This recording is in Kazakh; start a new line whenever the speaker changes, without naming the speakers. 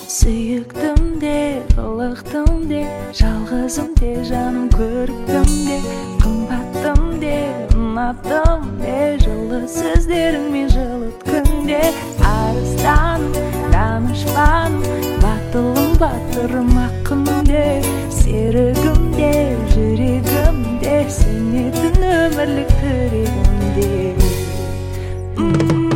Сүйіктім де, қылықтым де, жалғызым де, жаным көріктім де, қымбаттым де, ұнаттым де, жылы сөздеріңмен жылыткүнде. Арыстаным, данышпаным, батылым, батырым, ақым де, серігім де, жүрегім де, сенетін өмірлік тірегім де.